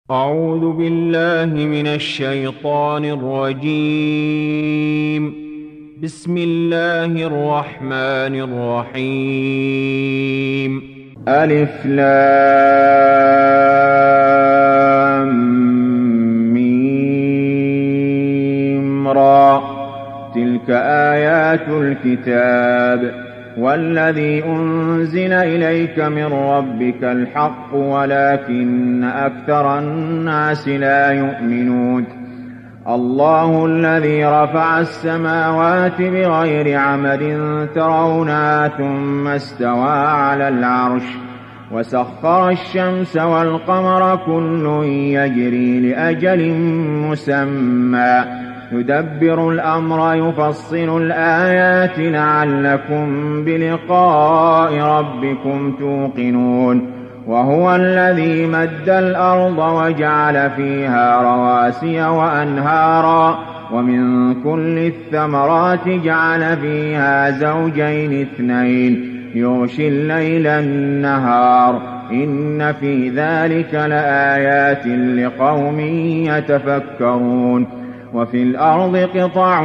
أعوذ بالله من الشيطان الرجيم. بسم الله الرحمن الرحيم. ألف لام ميم را. تلك آيات الكتاب والذي أنزل إليك من ربك الحق ولكن أكثر الناس لا يؤمنون. الله الذي رفع السماوات بغير عمد ترونها ثم استوى على العرش وسخر الشمس والقمر كل يجري لأجل مسمى يدبر الأمر يفصل الآيات لعلكم بلقاء ربكم توقنون. وهو الذي مد الأرض وجعل فيها رواسي وأنهارا ومن كل الثمرات جعل فيها زوجين اثنين يغشي الليل النهار إن في ذلك لآيات لقوم يتفكرون. وفي الأرض قطع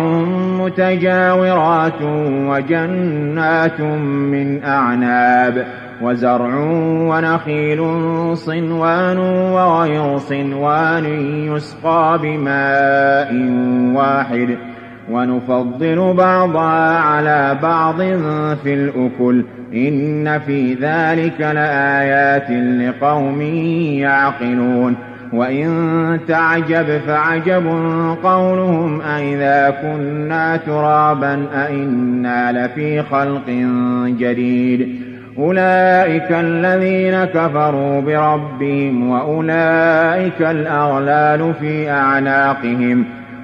متجاورات وجنات من أعناب وزرع ونخيل صنوان وغير صنوان يسقى بماء واحد ونفضل بعضها على بعض في الأكل إن في ذلك لآيات لقوم يعقلون. وإن تعجب فعجب قولهم أئذا كنا ترابا أئنا لفي خلق جديد أولئك الذين كفروا بربهم وأولئك الأغلال في أعناقهم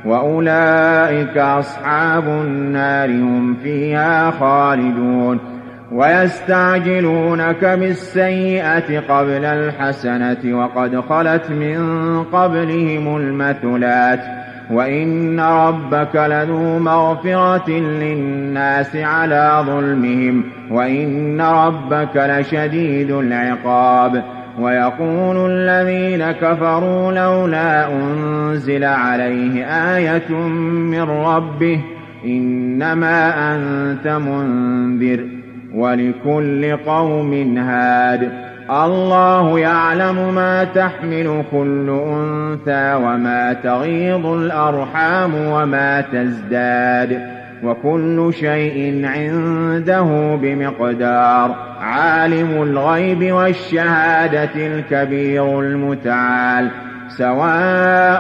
وأولئك أصحاب النار هم فيها خالدون. ويستعجلونك بالسيئة قبل الحسنة وقد خلت من قبلهم المثلات وإن ربك لذو مغفرة للناس على ظلمهم وإن ربك لشديد العقاب. ويقول الذين كفروا لولا أنزل عليه آية من ربه إنما أنت منذر ولكل قوم هاد. الله يعلم ما تحمل كل أنثى وما تغيض الأرحام وما تزداد وكل شيء عنده بمقدار. عالم الغيب والشهادة الكبير المتعال. سواء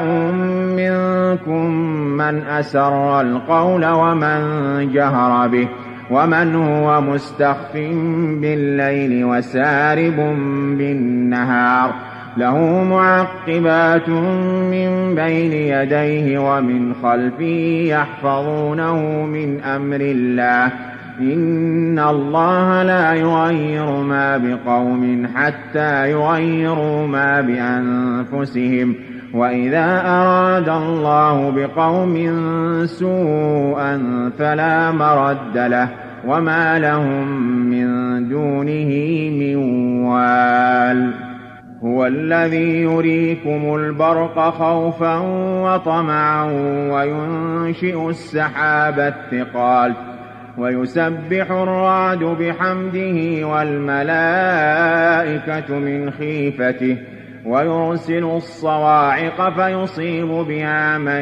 منكم من أسر القول ومن جهر به ومن هو مستخف بالليل وسارب بالنهار له معقبات من بين يديه ومن خلفه يحفظونه من أمر الله إن الله لا يغير ما بقوم حتى يغيروا ما بأنفسهم وإذا أراد الله بقوم سوءا فلا مرد له وما لهم من دونه من وال. هو الذي يريكم البرق خوفا وطمعا وينشئ السحاب الثقال ويسبح الرعد بحمده والملائكة من خيفته ويرسل الصواعق فيصيب بها من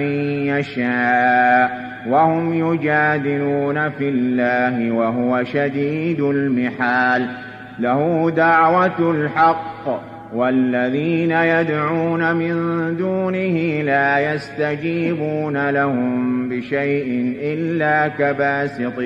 يشاء وهم يجادلون في الله وهو شديد المحال. له دعوة الحق والذين يدعون من دونه لا يستجيبون لهم بشيء إلا كباسط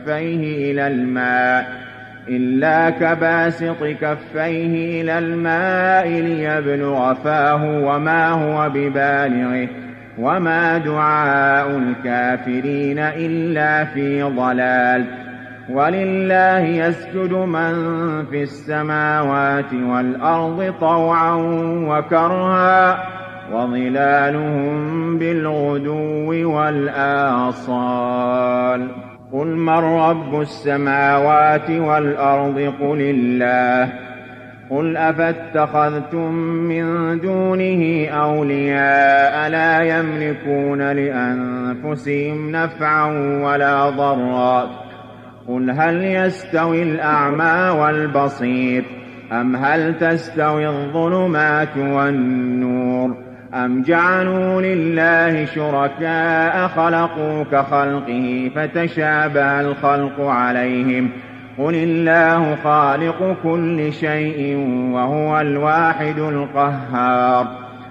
كفيه إلى الماء ليبلغ فاه وما هو ببالغه وما دعاء الكافرين إلا في ضلال. ولله يسجد من في السماوات والأرض طوعا وكرها وظلالهم بالغدو والآصال. قل من رب السماوات والأرض قل الله قل أفاتخذتم من دونه أولياء لا يملكون لأنفسهم نفعا ولا ضرا قل هل يستوي الأعمى والبصير أم هل تستوي الظلمات والنور أم جعلوا لله شركاء خلقوا كخلقه فتشابه الخلق عليهم قل الله خالق كل شيء وهو الواحد القهار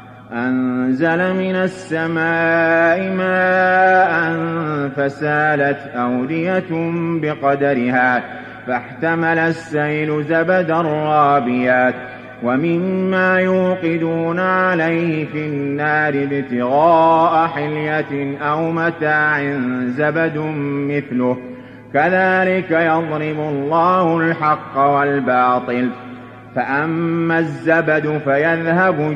أنزل من السماء ماء فسالت أودية بقدرها فاحتمل السيل زبدا رابيا ومما يوقدون عليه في النار ابتغاء حلية أو متاع زبد مثله كذلك يضرب الله الحق والباطل فأما الزبد فيذهب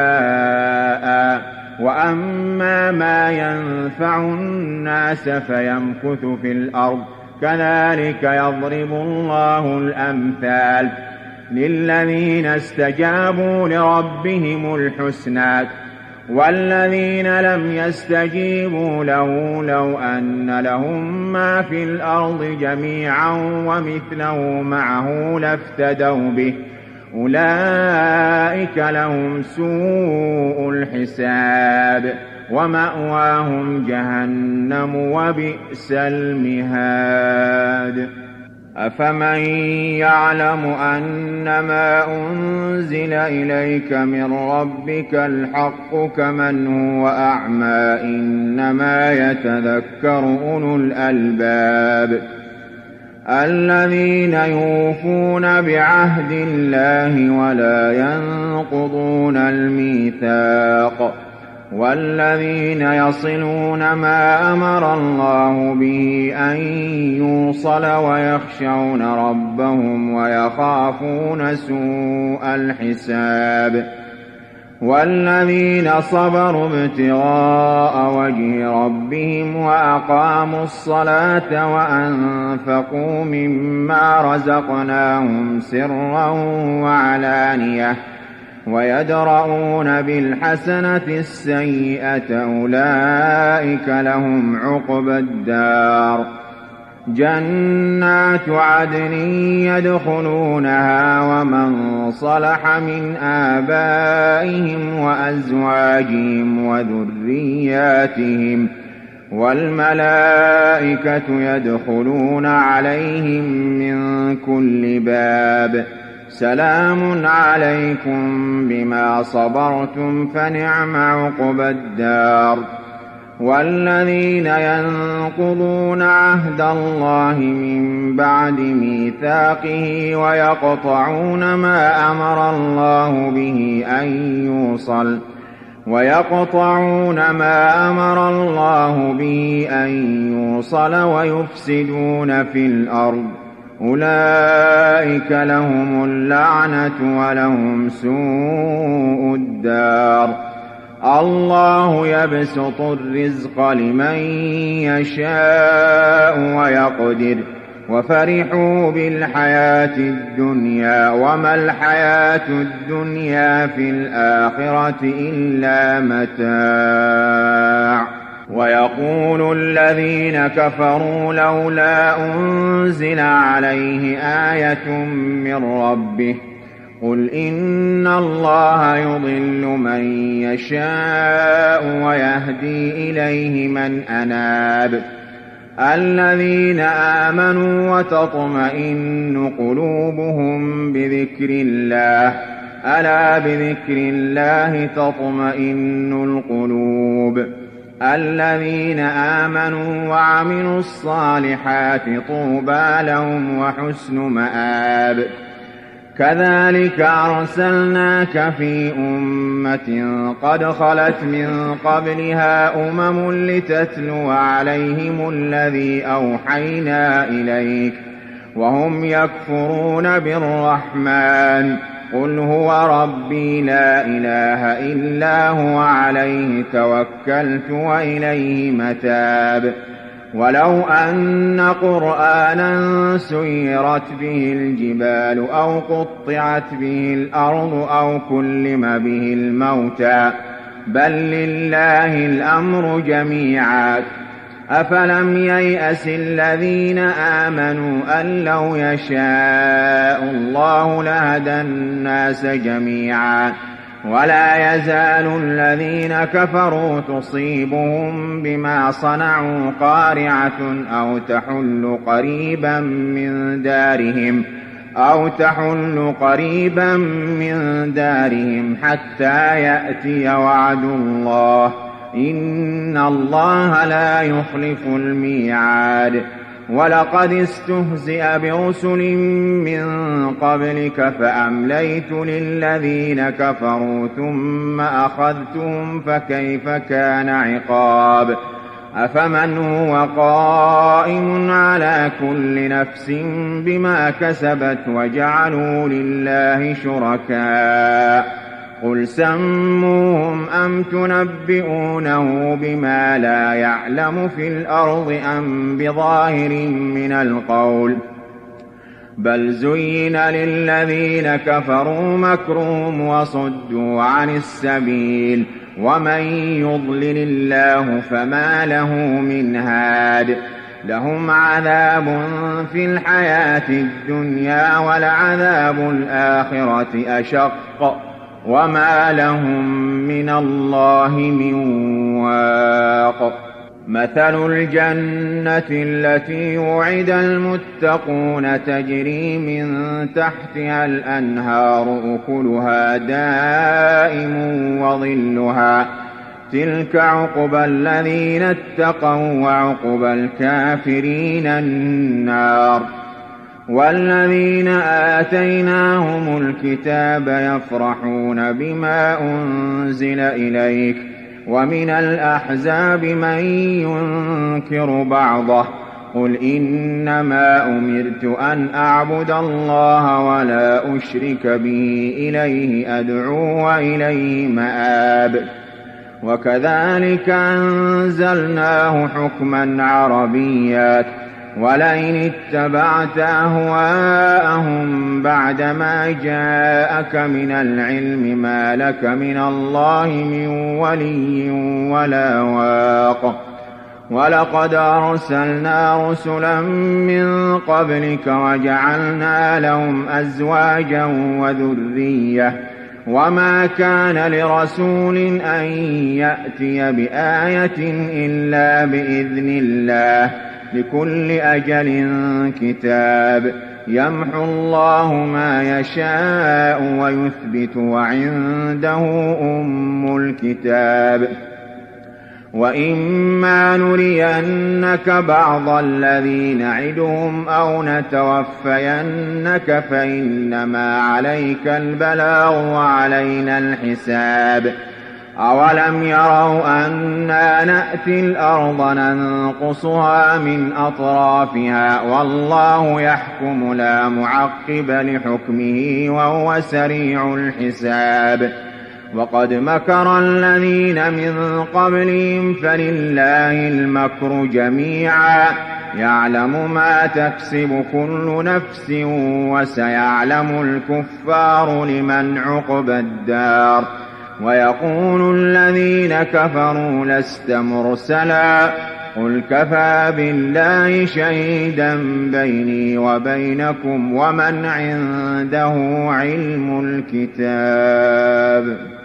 جفاء وأما ما ينفع الناس فيمكث في الأرض كذلك يضرب الله الأمثال للذين استجابوا لربهم الحسنى والذين لم يستجيبوا له لو أن لهم ما في الأرض جميعا ومثله معه لافتدوا به أولئك لهم سوء الحساب ومأواهم جهنم وبئس المهاد أفمن يعلم أنما أنزل إليك من ربك الحق كمن هو أعمى إنما يتذكر أولو الألباب الذين يوفون بعهد الله ولا ينقضون الميثاق والذين يصلون ما أمر الله به أن يوصل ويخشون ربهم ويخافون سوء الحساب والذين صبروا ابتغاء وجه ربهم وأقاموا الصلاة وأنفقوا مما رزقناهم سرا وعلانية ويدرؤون بالحسنة السيئة أولئك لهم عقبى الدار جنات عدن يدخلونها ومن صلح من آبائهم وأزواجهم وذرياتهم والملائكة يدخلون عليهم من كل باب سلام عليكم بما صبرتم فنعم عقبى الدار والذين ينقضون عهد الله من بعد ميثاقه ويقطعون ما أمر الله به أن يوصل ويفسدون في الأرض أولئك لهم اللعنة ولهم سوء الدار الله يبسط الرزق لمن يشاء ويقدر وفرحوا بالحياة الدنيا وما الحياة الدنيا في الآخرة إلا متاع ويقول الذين كفروا لولا أنزل عليه آية من ربه قل إن الله يضل من يشاء ويهدي إليه من أناب الذين آمنوا وتطمئن قلوبهم بذكر الله ألا بذكر الله تطمئن القلوب الذين آمنوا وعملوا الصالحات طوبى لهم وحسن مآب كذلك أرسلناك في أمة قد خلت من قبلها لتتلو عليهم الذي أوحينا إليك وهم يكفرون بالرحمن قل هو ربي لا إله إلا هو عليه توكلت وإليه متاب ولو أن قرآنا سيرت به الجبال أو قطعت به الأرض أو كلم به الموتى بل لله الأمر جميعا أفلم ييأس الذين آمنوا أن لو يشاء الله لهدى الناس جميعا ولا يزال الذين كفروا تصيبهم بما صنعوا قارعة أو تحل قريبا من دارهم حتى يأتي وعد الله إن الله لا يخلف الميعاد ولقد استهزئ برسل من قبلك فأمليت للذين كفروا ثم أخذتهم فكيف كان عقاب أفمن هو قائم على كل نفس بما كسبت وجعلوا لله شركاء قل سموهم أم تنبئونه بما لا يعلم في الأرض أم بظاهر من القول بل زين للذين كفروا مكرهم وصدوا عن السبيل ومن يضلل الله فما له من هاد لهم عذاب في الحياة الدنيا ولعذاب الآخرة أشق وما لهم من الله من واق مثل الجنة التي وعد المتقون تجري من تحتها الأنهار أكلها دائم وظلها تلك عقبى الذين اتقوا وعقبى الكافرين النار والذين آتيناهم الكتاب يفرحون بما أنزل إليك ومن الأحزاب من ينكر بعضه قل إنما أمرت أن أعبد الله ولا أشرك به إليه أدعو وإليه مآب وكذلك أنزلناه حكما عربيا ولئن اتبعت أهواءهم بعدما جاءك من العلم ما لك من الله من ولي ولا واق ولقد أرسلنا رسلا من قبلك وجعلنا لهم أزواجا وذرية وما كان لرسول أن يأتي بآية إلا بإذن الله لكل أجل كتاب يمحو الله ما يشاء ويثبت وعنده أم الكتاب وإما نرينك بعض الذي نعدهم أو نتوفينك فإنما عليك البلاغ وعلينا الحساب أولم يروا أنا نأتي الأرض ننقصها من أطرافها والله يحكم لا معقب لحكمه وهو سريع الحساب وقد مكر الذين من قبلهم فلله المكر جميعا يعلم ما تكسب كل نفس وسيعلم الكفار لمن عقبى الدار ويقول الذين كفروا لست مرسلا قل كفى بالله شهيدا بيني وبينكم ومن عنده علم الكتاب